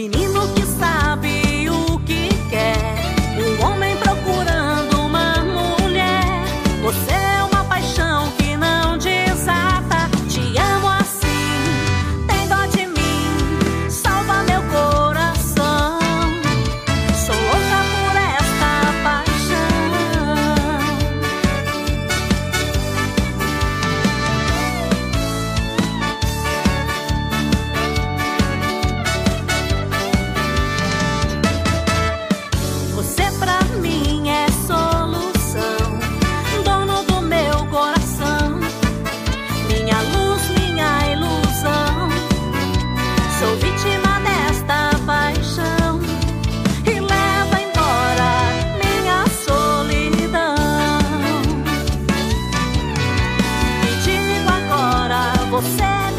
menino que sabe o que quer, um homem procurando uma mulher. Você é uma paixão que não desata. Te amo assim, tem dó de mim, salva meu coração. Sou louca por esta paixão. Você pra mim é solução, dono do meu coração, minha luz, minha ilusão. Sou vítima desta paixão e leva embora minha solidão. E digo agora, você